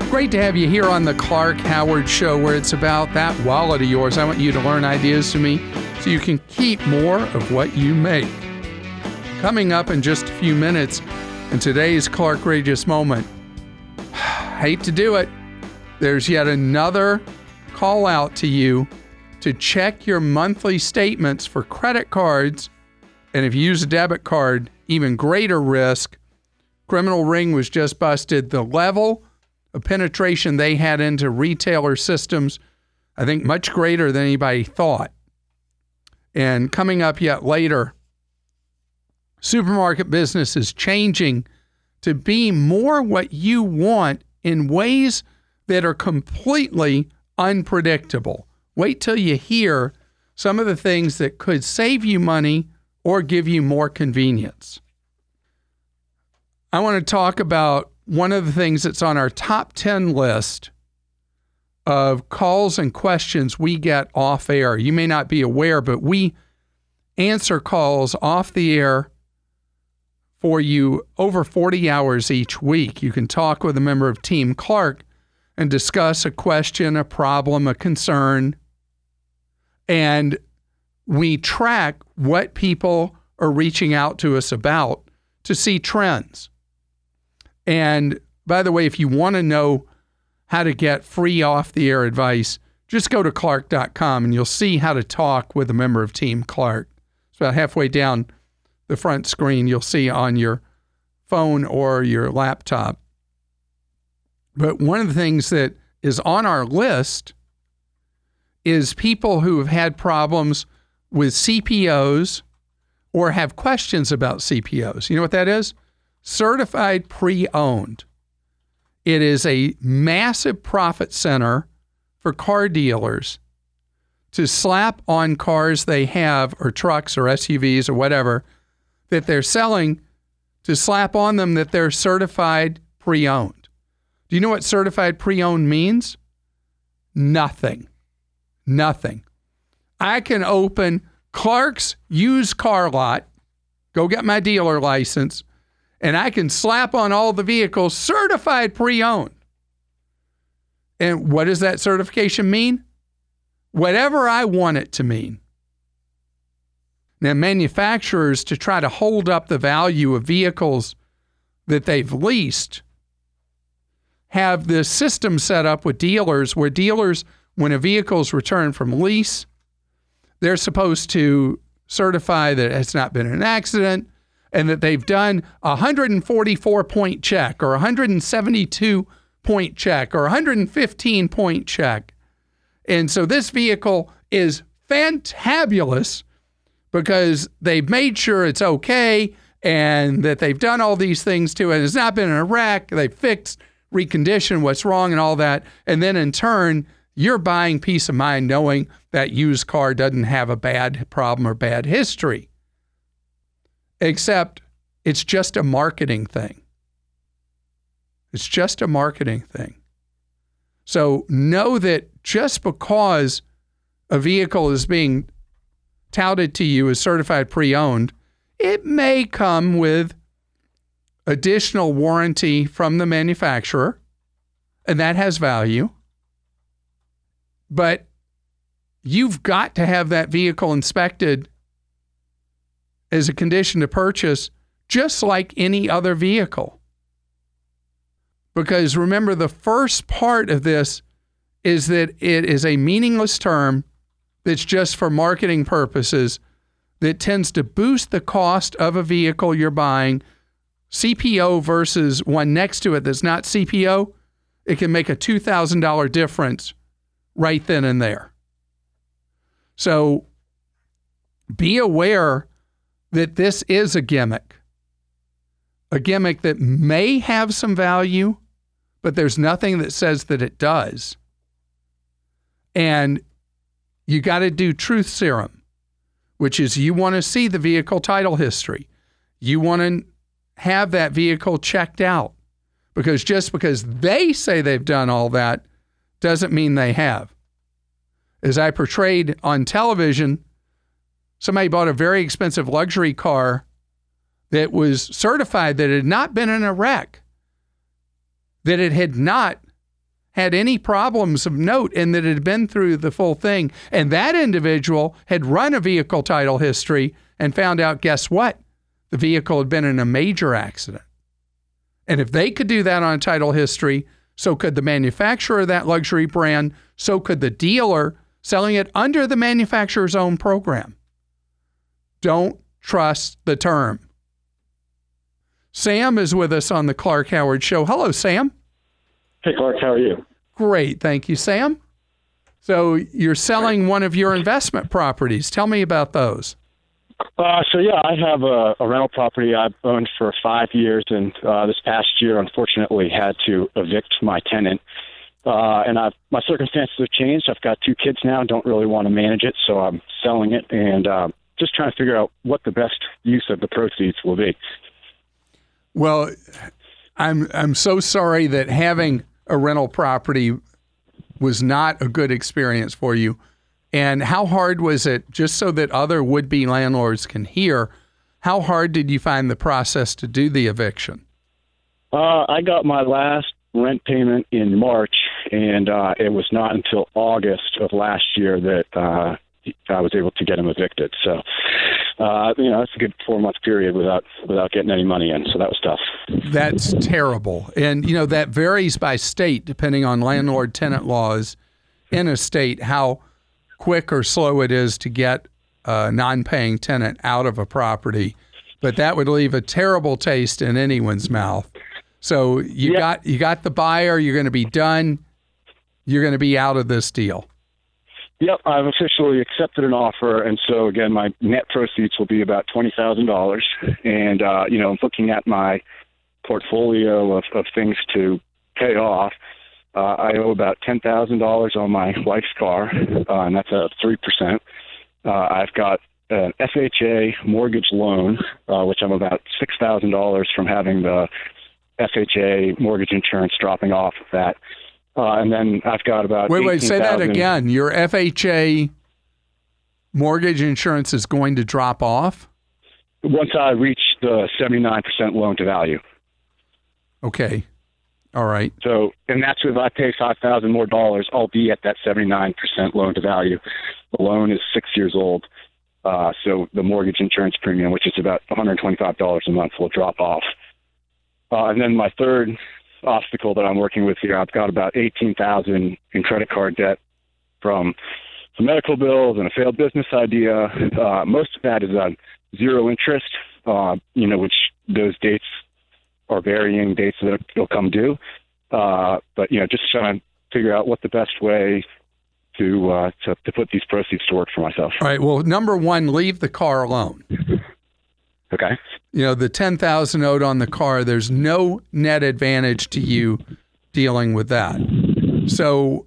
Great to have you here on the Clark Howard Show, where it's about that wallet of yours. I want you to learn ideas from me so you can keep more of what you make. Coming up in just a few minutes in today's Clarkrageous Moment. Hate to do it. There's yet another call out to you to check your monthly statements for credit cards. And if you use a debit card, even greater risk. Criminal ring was just busted. The level of penetration they had into retailer systems, I think much greater than anybody thought. And coming up yet later, supermarket business is changing to be more what you want in ways that are completely unpredictable. Wait till you hear some of the things that could save you money or give you more convenience. I want to talk about one of the things that's on our top 10 list of calls and questions we get off air. You may not be aware, but we answer calls off the air for you over 40 hours each week. You can talk with a member of Team Clark and discuss a question, a problem, a concern. And we track what people are reaching out to us about to see trends. And by the way, if you want to know how to get free off-the-air advice, just go to clark.com and you'll see how to talk with a member of Team Clark. It's about halfway down the front screen you'll see on your phone or your laptop. But one of the things that is on our list is people who have had problems with CPOs or have questions about CPOs. You know what that is? Certified pre-owned. It is a massive profit center for car dealers to slap on cars they have, or trucks or SUVs or whatever, that they're selling, to slap on them that they're certified pre-owned. Do you know what certified pre-owned means? Nothing. Nothing. I can open Clark's used car lot, go get my dealer license, and I can slap on all the vehicles certified pre-owned. And what does that certification mean? Whatever I want it to mean. Now, manufacturers, to try to hold up the value of vehicles that they've leased, have this system set up with dealers where dealers, when a vehicle is returned from lease, they're supposed to certify that it's not been an accident and that they've done a 144-point check or a 172-point check or a 115-point check. And so this vehicle is fantabulous because they've made sure it's okay and that they've done all these things to it. It's not been in a wreck. They've fixed, reconditioned what's wrong and all that. And then in turn, you're buying peace of mind knowing that used car doesn't have a bad problem or bad history. Except it's just a marketing thing. It's just a marketing thing. So know that just because a vehicle is being touted to you as certified pre-owned, it may come with additional warranty from the manufacturer, and that has value. But you've got to have that vehicle inspected as a condition to purchase, just like any other vehicle. Because remember, the first part of this is that it is a meaningless term that's just for marketing purposes that tends to boost the cost of a vehicle you're buying. CPO versus one next to it that's not CPO, it can make a $2,000 difference right then and there. So be aware that this is a gimmick that may have some value, but there's nothing that says that it does. And you got to do truth serum, which is you want to see the vehicle title history. You want to have that vehicle checked out, because just because they say they've done all that doesn't mean they have. As I portrayed on television, somebody bought a very expensive luxury car that was certified that it had not been in a wreck, that it had not had any problems of note and that it had been through the full thing. And that individual had run a vehicle title history and found out, guess what? The vehicle had been in a major accident. And if they could do that on a title history, so could the manufacturer of that luxury brand, so could the dealer selling it under the manufacturer's own program. Don't trust the term. Sam is with us on the Clark Howard Show. Hello, Sam. Hey, Clark, how are you? Great. Thank you, Sam. So you're selling one of your investment properties. Tell me about those. I have a rental property I've owned for 5 years, and this past year, unfortunately, had to evict my tenant. My circumstances have changed. I've got 2 kids now and don't really want to manage it, so I'm selling it and just trying to figure out what the best use of the proceeds will be. Well, I'm so sorry that having a rental property was not a good experience for you. And how hard was it, just so that other would-be landlords can hear, how hard did you find the process to do the eviction? I got my last rent payment in March, and it was not until August of last year that I was able to get him evicted. So, it's a good 4-month period without getting any money in. So that was tough. That's terrible. And, that varies by state, depending on landlord-tenant laws in a state, how quick or slow it is to get a non-paying tenant out of a property. But that would leave a terrible taste in anyone's mouth. So you got the buyer, you're going to be done, you're going to be out of this deal. Yep, I've officially accepted an offer, and so again, my net proceeds will be about $20,000. And I'm looking at my portfolio of things to pay off. I owe about $10,000 on my wife's car, and that's at 3%. I've got an FHA mortgage loan, which I'm about $6,000 from having the FHA mortgage insurance dropping off of that. And then I've got about Wait, say that again. Your FHA mortgage insurance is going to drop off? Once I reach the 79% loan to value. Okay. All right. So, and that's if I pay $5,000 more dollars, I'll be at that 79% loan to value. The loan is 6 years old. So the mortgage insurance premium, which is about $125 a month, will drop off. And then my third obstacle that I'm working with here, I've got about $18,000 in credit card debt from some medical bills and a failed business idea. Most of that is on zero interest, which those dates are varying dates that it'll come due. But just trying to figure out what the best way to put these proceeds to work for myself. All right. Well, number one, leave the car alone. Okay. The $10,000 owed on the car, there's no net advantage to you dealing with that. So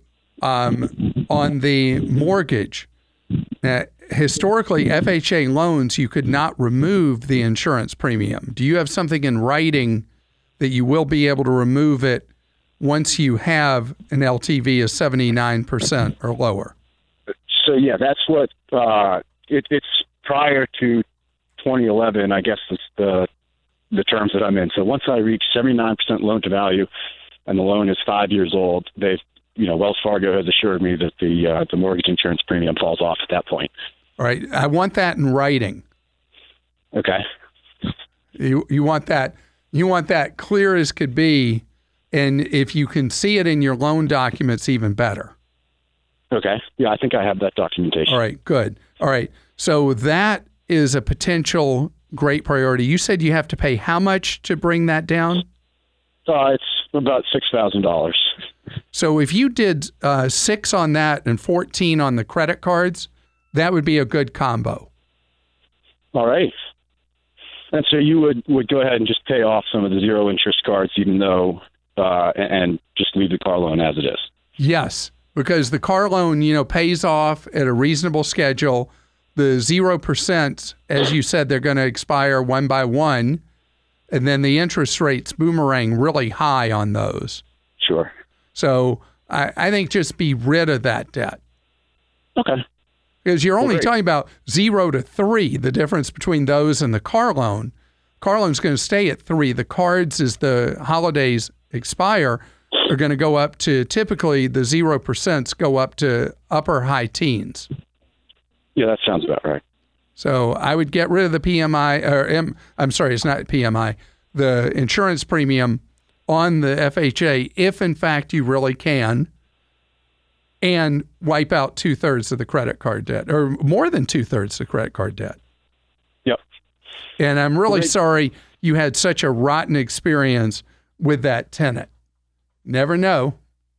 on the mortgage, historically, FHA loans, you could not remove the insurance premium. Do you have something in writing that you will be able to remove it once you have an LTV of 79% or lower? So, yeah, that's what it's prior to 2011, I guess, is the terms that I'm in. So once I reach 79% loan to value and the loan is 5 years old, Wells Fargo has assured me that the mortgage insurance premium falls off at that point. All right. I want that in writing. Okay. You want that clear as could be, and if you can see it in your loan documents, even better. Okay. Yeah, I think I have that documentation. All right. Good. All right. So that is a potential great priority. You said you have to pay how much to bring that down? It's about $6,000. So if you did 6 on that and 14 on the credit cards, that would be a good combo. All right. And so you would go ahead and just pay off some of the zero interest cards, even though, and just leave the car loan as it is. Yes, because the car loan, pays off at a reasonable schedule. The 0%, as you said, they're going to expire one by one, and then the interest rates boomerang really high on those. Sure. So I think just be rid of that debt. Okay. Because you're only talking about 0 to 3, the difference between those and the car loan. Car loan's going to stay at 3. The cards, as the holidays expire, are going to go up to, typically the 0% go up to upper high teens. Yeah, that sounds about right. So I would get rid of the PMI, I'm sorry, it's not PMI, the insurance premium on the FHA if in fact you really can, and wipe out 2/3 of the credit card debt, or more than 2/3 of the credit card debt. Yep. And I'm really sorry you had such a rotten experience with that tenant. Never know.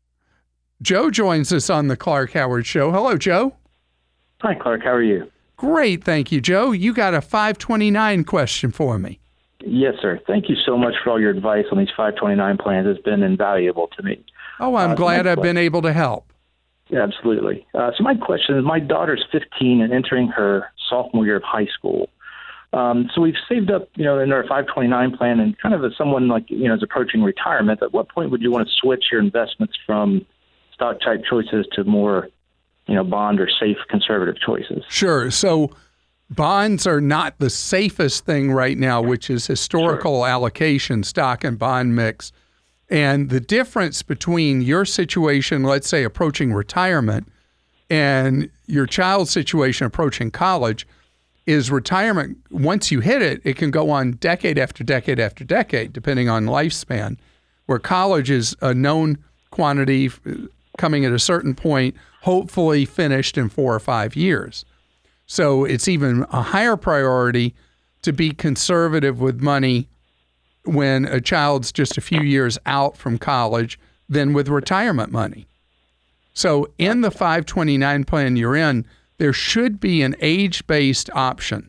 Joe joins us on the Clark Howard Show. Hello, Joe. Hi, Clark. How are you? Great, thank you, Joe. You got a 529 question for me. Yes, sir. Thank you so much for all your advice on these 529 plans. It's been invaluable to me. Oh, I'm glad I've been able to help. Yeah, absolutely. So my question is, my daughter's 15 and entering her sophomore year of high school. So we've saved up, in our 529 plan, and kind of as someone is approaching retirement, at what point would you want to switch your investments from stock type choices to more, bond or safe conservative choices? Sure. So bonds are not the safest thing right now, which is historical allocation, stock and bond mix. And the difference between your situation, let's say approaching retirement, and your child's situation approaching college is retirement. Once you hit it, it can go on decade after decade after decade, depending on lifespan, where college is a known quantity coming at a certain point, hopefully finished in 4 or 5 years. So it's even a higher priority to be conservative with money when a child's just a few years out from college than with retirement money. So in the 529 plan you're in, there should be an age-based option.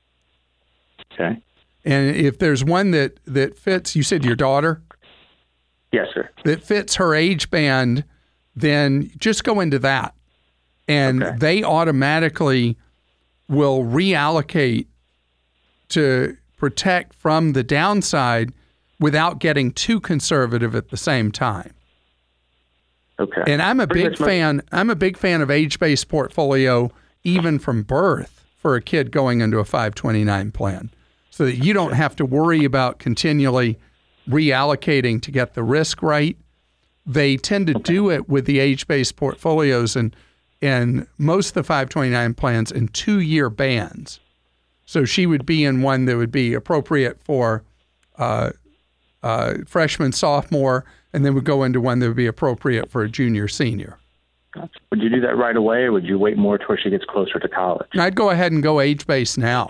Okay. And if there's one that fits, you said your daughter? Yes, sir. That fits her age band, then just go into that. And they automatically will reallocate to protect from the downside without getting too conservative at the same time. Okay. And I'm a big fan of age-based portfolio even from birth for a kid going into a 529 plan, so that you don't have to worry about continually reallocating to get the risk right. They tend to do it with the age-based portfolios and most of the 529 plans in 2-year bands. So she would be in one that would be appropriate for freshman, sophomore, and then would go into one that would be appropriate for a junior, senior. Gotcha. Would you do that right away, or would you wait more till she gets closer to college? I'd go ahead and go age-based now.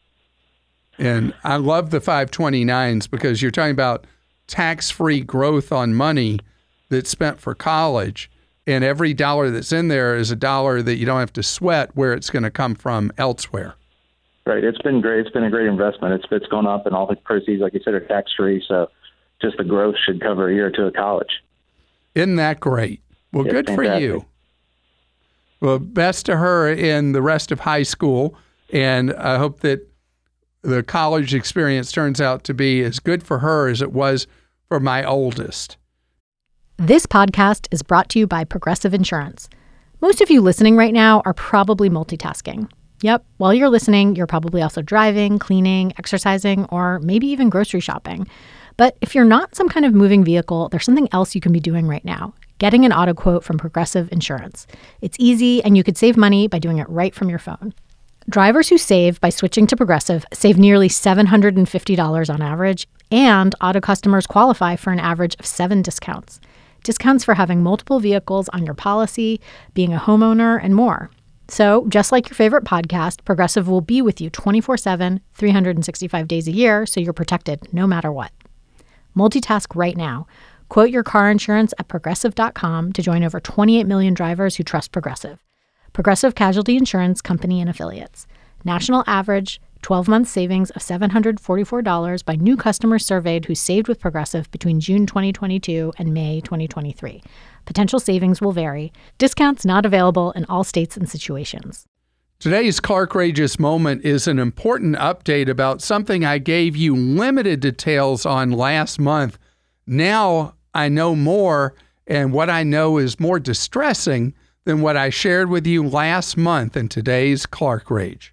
And I love the 529s because you're talking about tax-free growth on money that's spent for college, and every dollar that's in there is a dollar that you don't have to sweat where it's going to come from elsewhere. Right. It's been great. It's been a great investment. It's gone up, and all the proceeds, like you said, are tax-free, so just the growth should cover a year or two of college. Isn't that great? Well, good fantastic. For you. Well, best to her in the rest of high school, and I hope that the college experience turns out to be as good for her as it was for my oldest. This podcast is brought to you by Progressive Insurance. Most of you listening right now are probably multitasking. Yep, while you're listening, you're probably also driving, cleaning, exercising, or maybe even grocery shopping. But if you're not some kind of moving vehicle, there's something else you can be doing right now. Getting an auto quote from Progressive Insurance. It's easy, and you could save money by doing it right from your phone. Drivers who save by switching to Progressive save nearly $750 on average, and auto customers qualify for an average of 7 discounts. Discounts for having multiple vehicles on your policy, being a homeowner, and more. So, just like your favorite podcast, Progressive will be with you 24/7, 365 days a year, so you're protected no matter what. Multitask right now. Quote your car insurance at Progressive.com to join over 28 million drivers who trust Progressive. Progressive Casualty Insurance Company and Affiliates. National average 12-month savings of $744 by new customers surveyed who saved with Progressive between June 2022 and May 2023. Potential savings will vary. Discounts not available in all states and situations. Today's Clarkrageous Moment is an important update about something I gave you limited details on last month. Now I know more, and what I know is more distressing than what I shared with you last month in today's Clark Rage.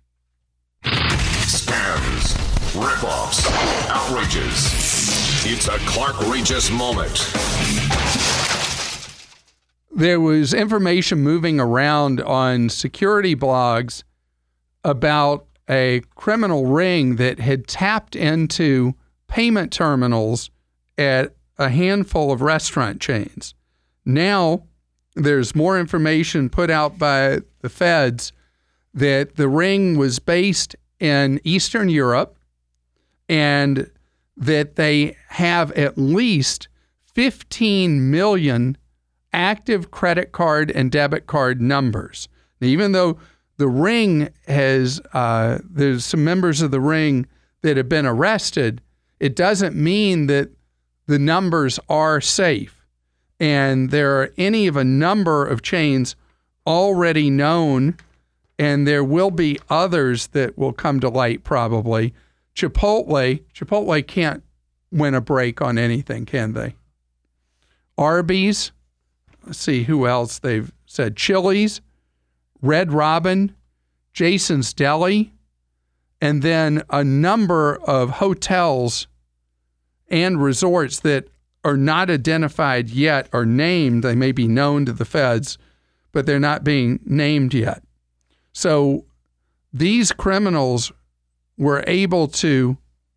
Scams, rip-offs, outrages. It's a Clarkrageous Moment. there was information moving around on security blogs about a criminal ring that had tapped into payment terminals at a handful of restaurant chains. Now, there's more information put out by the feds that the ring was based in Eastern Europe and that they have at least 15 million active credit card and debit card numbers. Now, even though the ring has, there's some members of the ring that have been arrested, it doesn't mean that the numbers are safe. And there are any of a number of chains already known, and there will be others that will come to light probably. Chipotle can't win a break on anything, can they? Arby's, let's see who else they've said. Chili's, Red Robin, Jason's Deli, and then a number of hotels and resorts that are not identified yet or named. They may be known to the feds, but they're not being named yet. So these criminals were able to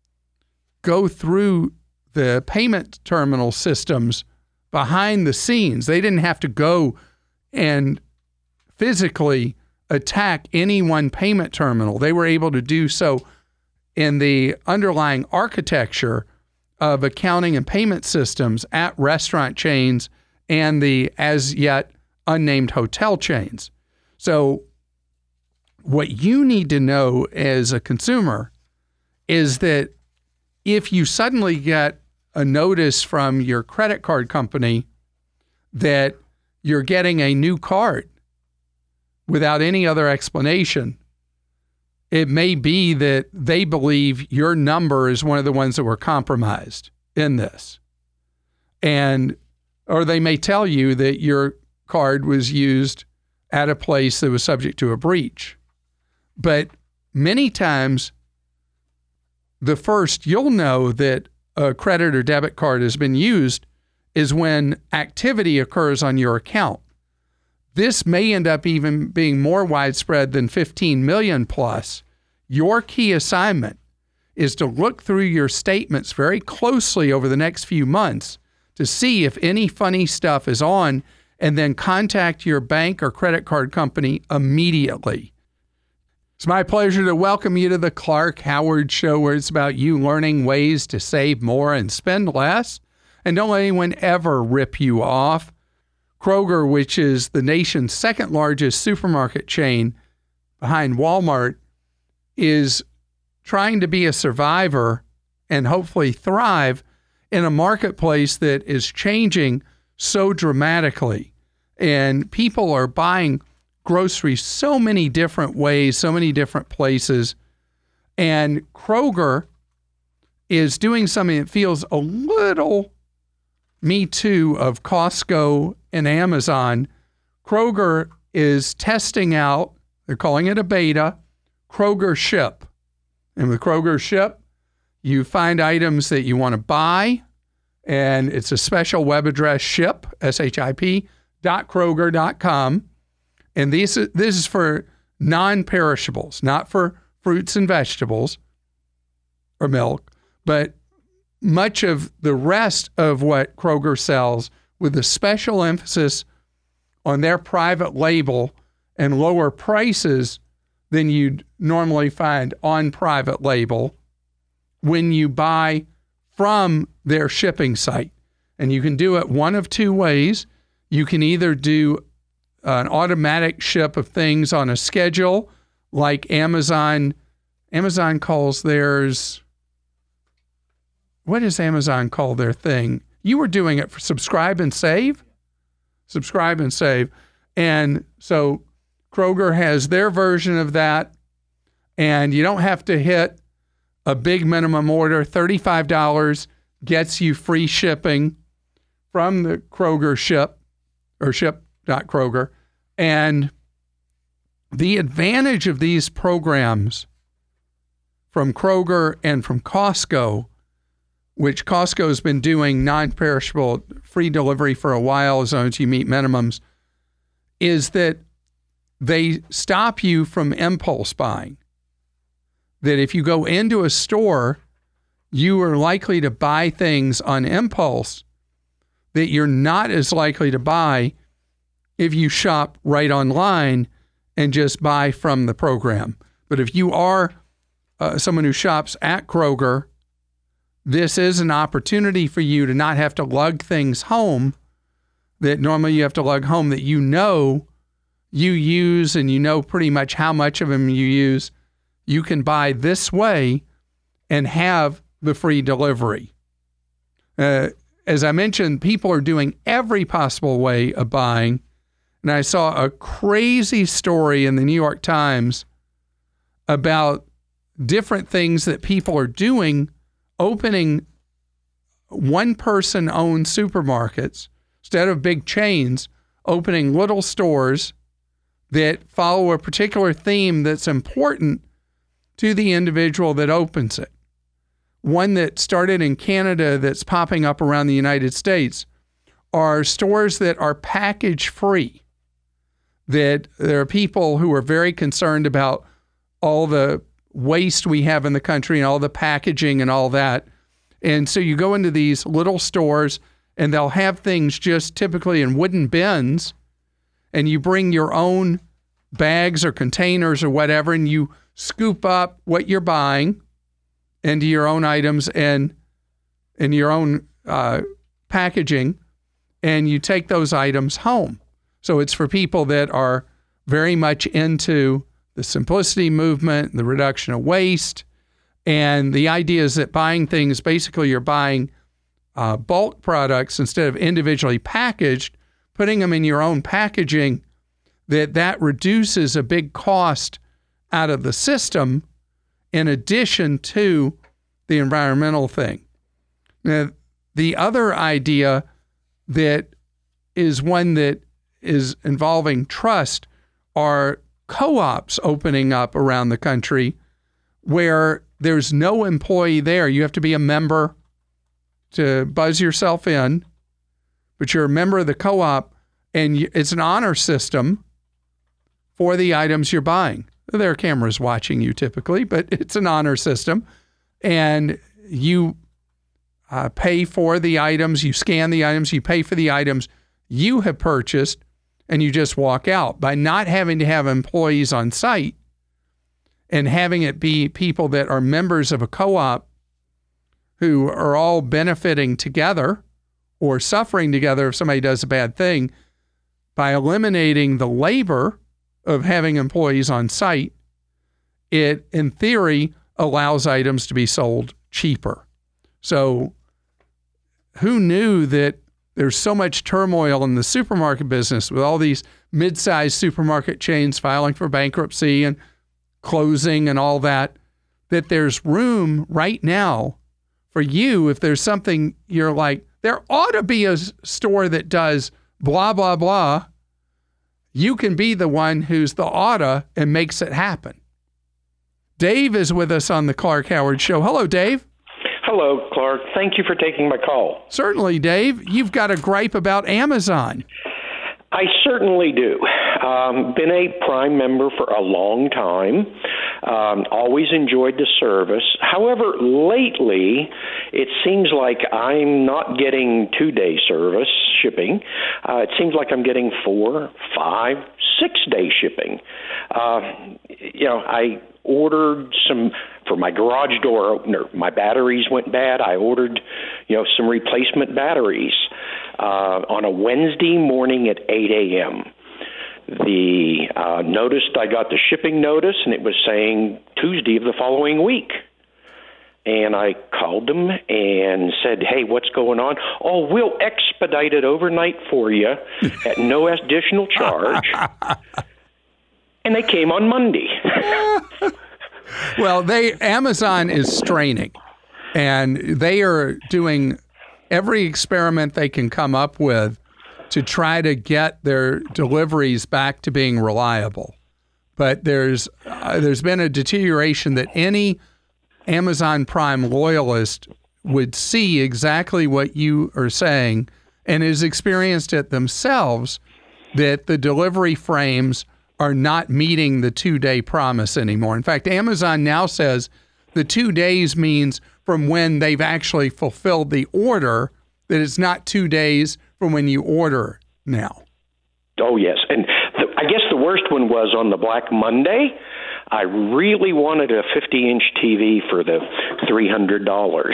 go through the payment terminal systems behind the scenes. They didn't have to go and physically attack any one payment terminal. They were able to do so in the underlying architecture of accounting and payment systems at restaurant chains and the as yet unnamed hotel chains. So what you need to know as a consumer is that if you suddenly get a notice from your credit card company that you're getting a new card without any other explanation, it may be that they believe your number is one of the ones that were compromised in this. Or they may tell you that your card was used at a place that was subject to a breach. But many times, the first you'll know that a credit or debit card has been used is when activity occurs on your account. This may end up even being more widespread than 15 million plus. Your key assignment is to look through your statements very closely over the next few months to see if any funny stuff is on, and then contact your bank or credit card company immediately. It's my pleasure to welcome you to the Clark Howard Show, where it's about you learning ways to save more and spend less. And don't let anyone ever rip you off. Kroger, which is the nation's second largest supermarket chain behind Walmart, is trying to be a survivor and hopefully thrive in a marketplace that is changing so dramatically. And people are buying groceries so many different ways, so many different places. And Kroger is doing something that feels a little Me Too of Costco and Amazon. Kroger is testing out, they're calling it a beta, Kroger Ship. And with Kroger Ship, you find items that you want to buy, and it's a special web address, ship, ship.kroger.com. And this is for non-perishables, not for fruits and vegetables or milk, but much of the rest of what Kroger sells, with a special emphasis on their private label and lower prices than you'd normally find on private label when you buy from their shipping site. And you can do it one of two ways. You can either do an automatic ship of things on a schedule, like Amazon. Amazon calls theirs, what does Amazon call their thing? You were doing it for Subscribe and Save? Subscribe and Save. And so Kroger has their version of that, and you don't have to hit a big minimum order. $35 gets you free shipping from the Kroger Ship, or ship.kroger. And the advantage of these programs from Kroger and from Costco which Costco's been doing non-perishable free delivery for a while as long as you meet minimums, is that they stop you from impulse buying. That if you go into a store, you are likely to buy things on impulse that you're not as likely to buy if you shop right online and just buy from the program. But if you are someone who shops at Kroger, this is an opportunity for you to not have to lug things home that normally you have to lug home that you know you use and you know pretty much how much of them you use. You can buy this way and have the free delivery. As I mentioned, people are doing every possible way of buying. And I saw a crazy story in the New York Times about different things that people are doing, opening one-person-owned supermarkets instead of big chains, opening little stores that follow a particular theme that's important to the individual that opens it. One that started in Canada that's popping up around the United States are stores that are package free. That there are people who are very concerned about all the waste we have in the country and all the packaging and all that. And so you go into these little stores and they'll have things just typically in wooden bins, and you bring your own bags or containers or whatever, and you scoop up what you're buying into your own items and in your own packaging, and you take those items home. So it's for people that are very much into the simplicity movement, the reduction of waste, and the idea is that buying things, basically you're buying bulk products instead of individually packaged, putting them in your own packaging, that reduces a big cost out of the system in addition to the environmental thing. Now, the other idea that is one that is involving trust are co-ops opening up around the country where there's no employee there. You have to be a member to buzz yourself in, but you're a member of the co-op, and it's an honor system for the items you're buying. There are cameras watching you typically, but it's an honor system. And you pay for the items, you scan the items, you pay for the items you have purchased, and you just walk out. By not having to have employees on site and having it be people that are members of a co-op who are all benefiting together or suffering together if somebody does a bad thing, by eliminating the labor of having employees on site, it, in theory, allows items to be sold cheaper. So who knew that there's so much turmoil in the supermarket business with all these mid-sized supermarket chains filing for bankruptcy and closing and all that, that there's room right now for you, if there's something you're like, there ought to be a store that does blah, blah, blah. You can be the one who's the oughta and makes it happen. Dave is with us on the Clark Howard Show. Hello, Dave. Hello, Clark. Thank you for taking my call. Certainly, Dave. You've got a gripe about Amazon. I certainly do. Been a Prime member for a long time. Always enjoyed the service. However, lately, it seems like I'm not getting 2-day service shipping. It seems like I'm getting 4, 5, 6-day shipping. I ordered some for my garage door opener. My batteries went bad. I ordered, some replacement batteries on a Wednesday morning at 8 a.m. The noticed I got the shipping notice, and it was saying Tuesday of the following week. And I called them and said, hey, what's going on? Oh, we'll expedite it overnight for you at no additional charge. And they came on Monday. Well, Amazon is straining, and they are doing every experiment they can come up with to try to get their deliveries back to being reliable. But there's been a deterioration that any Amazon Prime loyalist would see exactly what you are saying and has experienced it themselves, that the delivery frames are not meeting the 2-day promise anymore. In fact, Amazon now says the 2 days means from when they've actually fulfilled the order, that it's not 2 days from when you order now. Oh, yes. And I guess the worst one was on the Black Monday. I really wanted a 50-inch TV for the $300.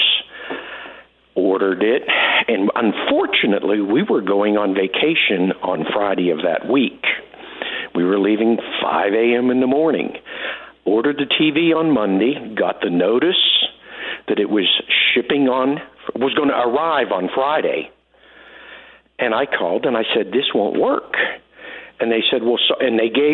Ordered it, and unfortunately, we were going on vacation on Friday of that week. We were leaving 5 a.m. in the morning. Ordered the TV on Monday, got the notice that it was was going to arrive on Friday. And I called and I said, this won't work. And they said, and they gave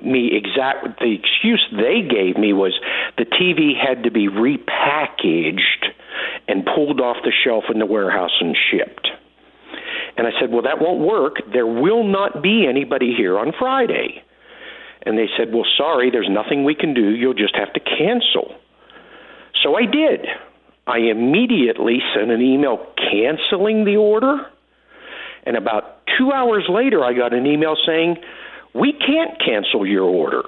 the excuse they gave me was the TV had to be repackaged and pulled off the shelf in the warehouse and shipped. And I said, well, that won't work. There will not be anybody here on Friday. And they said, well, sorry, there's nothing we can do. You'll just have to cancel. So I did. I immediately sent an email canceling the order. And about 2 hours later, I got an email saying, we can't cancel your order.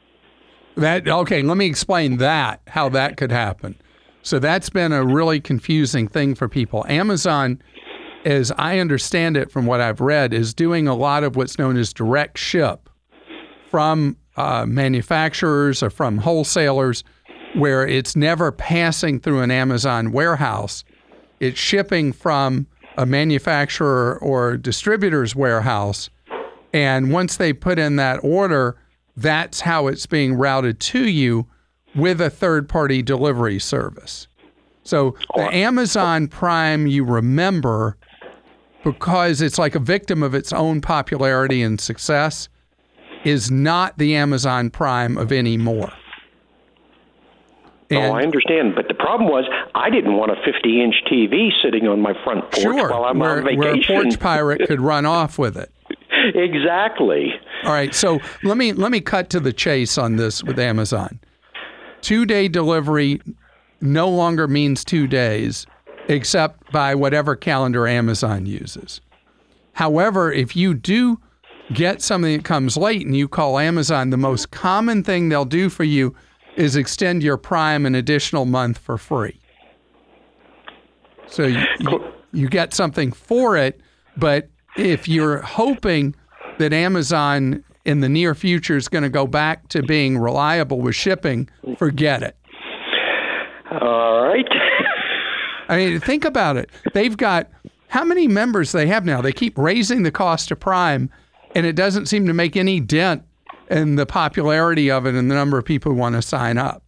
Okay, let me explain how that could happen. So that's been a really confusing thing for people. Amazon, as I understand it from what I've read, is doing a lot of what's known as direct ship from manufacturers or from wholesalers, where it's never passing through an Amazon warehouse. It's shipping from a manufacturer or distributor's warehouse. And once they put in that order, that's how it's being routed to you with a third-party delivery service. So the Amazon Prime, you remember, because it's like a victim of its own popularity and success, is not the Amazon Prime of anymore. I understand. But the problem was I didn't want a 50-inch TV sitting on my front porch while I'm on vacation. Where a porch pirate could run off with it. Exactly. All right. So let me cut to the chase on this with Amazon. 2-day delivery no longer means 2 days, except by whatever calendar Amazon uses. However, if you do get something that comes late and you call Amazon, the most common thing they'll do for you is extend your Prime an additional month for free. So you get something for it, but if you're hoping that Amazon in the near future is going to go back to being reliable with shipping, forget it. All right. I mean, think about it. They've got how many members they have now? They keep raising the cost of Prime, and it doesn't seem to make any dent in the popularity of it and the number of people who want to sign up.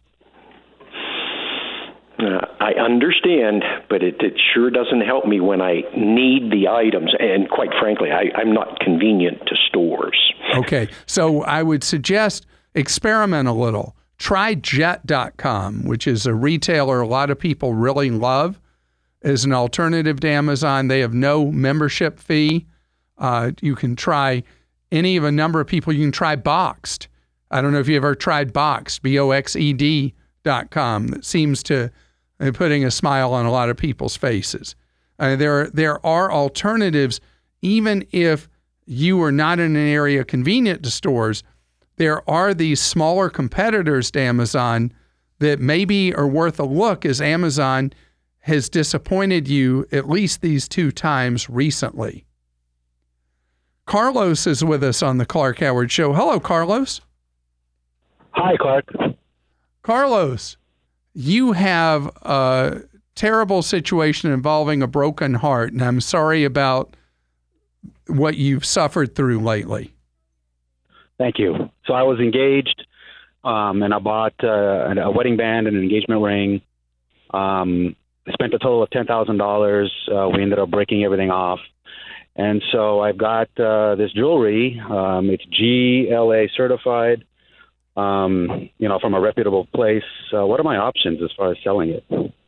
I understand, but it sure doesn't help me when I need the items. And quite frankly, I'm not convenient to stores. Okay, so I would suggest experiment a little. Try Jet.com, which is a retailer a lot of people really love as an alternative to Amazon. They have no membership fee. You can try any of a number of people. You can try Boxed. I don't know if you ever tried Boxed, BOXED.com. That seems to be putting a smile on a lot of people's faces. There are alternatives, even if you are not in an area convenient to stores. There are these smaller competitors to Amazon that maybe are worth a look, as Amazon has disappointed you at least these 2 times recently. Carlos is with us on the Clark Howard Show. Hello, Carlos. Hi, Clark. Carlos, you have a terrible situation involving a broken heart, and I'm sorry about what you've suffered through lately. Thank you. So I was engaged, and I bought a wedding band and an engagement ring. I spent a total of $10,000. We ended up breaking everything off. And so I've got this jewelry. It's GLA certified, from a reputable place. What are my options as far as selling it?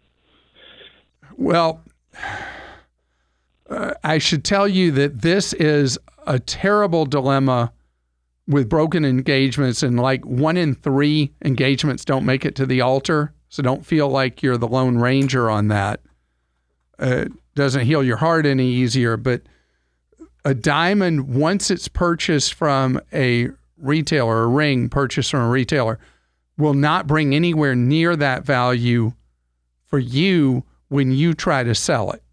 Well, I should tell you that this is a terrible dilemma with broken engagements, and like 1 in 3 engagements don't make it to the altar. So don't feel like you're the Lone Ranger on that. doesn't heal your heart any easier, but a diamond, once it's purchased from a retailer, a ring purchased from a retailer, will not bring anywhere near that value for you when you try to sell it.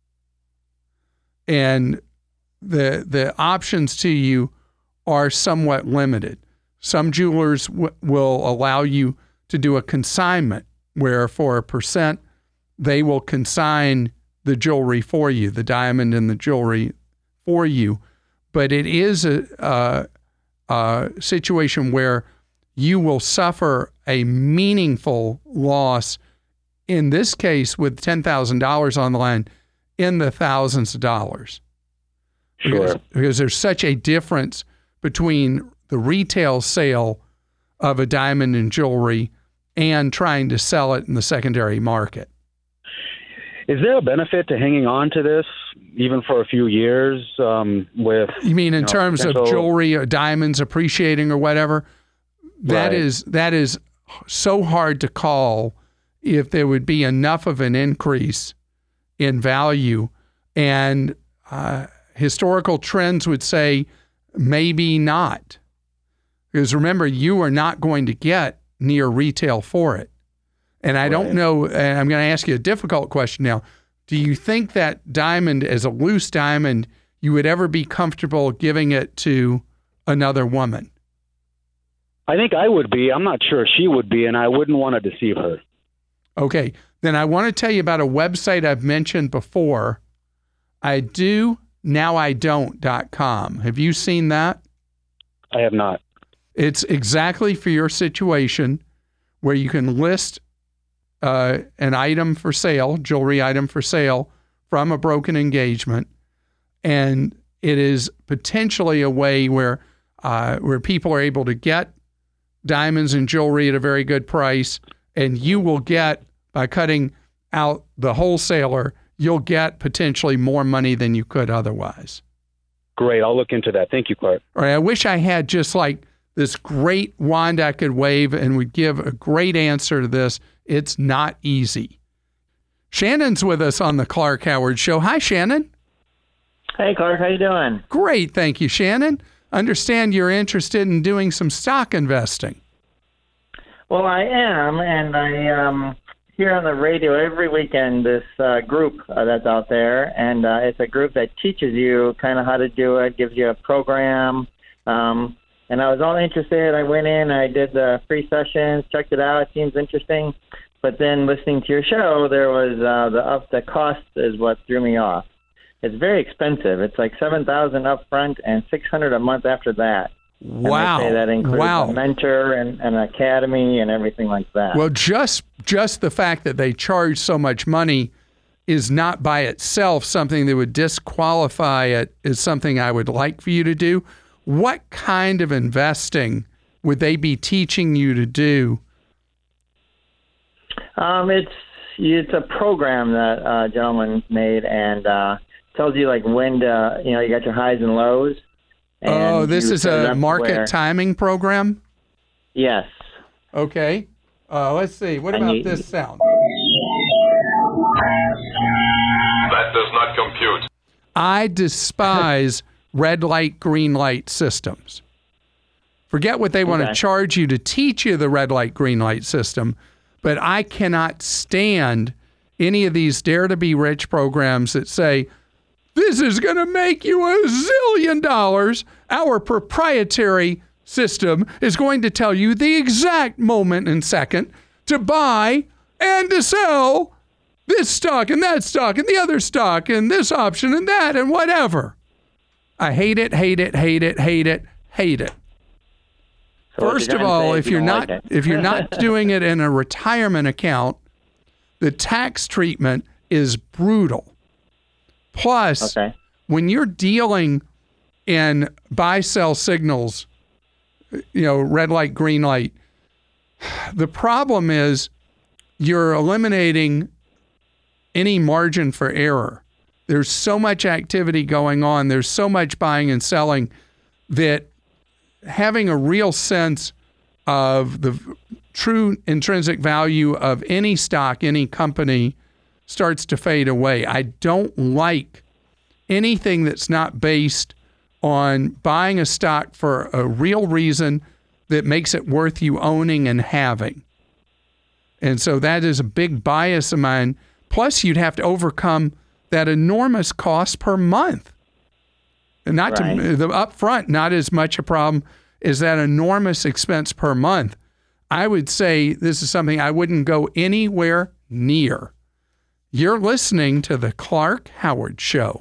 And the options to you are somewhat limited. Some jewelers will allow you to do a consignment where for a percent, they will consign the jewelry for you, the diamond and the jewelry for you. But it is a situation where you will suffer a meaningful loss, in this case with $10,000 on the line, in the thousands of dollars. Sure. Because there's such a difference between the retail sale of a diamond and jewelry and trying to sell it in the secondary market. Is there a benefit to hanging on to this even for a few years with... You mean in terms of jewelry or diamonds appreciating or whatever? That is so hard to call if there would be enough of an increase in value. And historical trends would say maybe not. Because remember, you are not going to get near retail for it. And I don't know, and I'm going to ask you a difficult question now. Do you think that diamond, as a loose diamond, you would ever be comfortable giving it to another woman? I think I would be. I'm not sure she would be, and I wouldn't want to deceive her. Okay. Then I want to tell you about a website I've mentioned before. IDon'tNowIDon't.com. Have you seen that? I have not. It's exactly for your situation, where you can list an item for sale, jewelry item for sale from a broken engagement. And it is potentially a way where people are able to get diamonds and jewelry at a very good price. And you will get, by cutting out the wholesaler, you'll get potentially more money than you could otherwise. Great. I'll look into that. Thank you, Clark. All right. I wish I had just like this great wand I could wave and would give a great answer to this. It's not easy. Shannon's with us on the Clark Howard Show. Hi, Shannon. Hey, Clark. How you doing? Great. Thank you, Shannon. Understand you're interested in doing some stock investing. Well, I am, and I hear on the radio every weekend this group that's out there, and it's a group that teaches you kind of how to do it, gives you a program. And I was all interested. I went in, I did the free sessions, checked it out. It seems interesting. But then listening to your show, there was the cost is what threw me off. It's very expensive. It's like $7,000 up front and $600 a month after that. Wow. And they say that includes a mentor and an academy and everything like that. Well, just the fact that they charge so much money is not by itself something that would disqualify it as something I would like for you to do. What kind of investing would they be teaching you to do? It's a program that a gentleman made, and tells you like when to, you got your highs and lows. And this is a market timing program? Yes. Okay. Let's see. What about this sound? That does not compute. I despise red light, green light systems. Forget what they want to charge you to teach you the red light, green light system, but I cannot stand any of these Dare to Be Rich programs that say, this is going to make you $1 zillion. Our proprietary system is going to tell you the exact moment and second to buy and to sell this stock and that stock and the other stock and this option and that and whatever. I hate it, hate it, hate it, hate it, hate it. So first of all, if you're not doing it in a retirement account, the tax treatment is brutal. Plus, when you're dealing in buy-sell signals, red light, green light, the problem is you're eliminating any margin for error. There's so much activity going on. There's so much buying and selling that having a real sense of the true intrinsic value of any stock, any company, starts to fade away. I don't like anything that's not based on buying a stock for a real reason that makes it worth you owning and having. And so that is a big bias of mine. Plus, you'd have to overcome that enormous cost per month. And not to the upfront, not as much a problem as that enormous expense per month. I would say this is something I wouldn't go anywhere near. You're listening to The Clark Howard Show.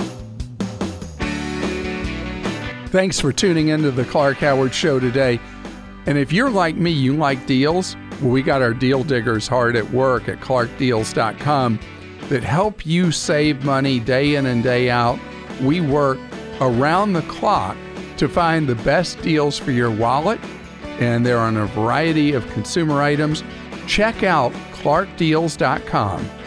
Thanks for tuning into The Clark Howard Show today. And if you're like me, you like deals, well, we got our deal diggers hard at work at clarkdeals.com that help you save money day in and day out. We work around the clock to find the best deals for your wallet, and they're on a variety of consumer items. Check out clarkdeals.com.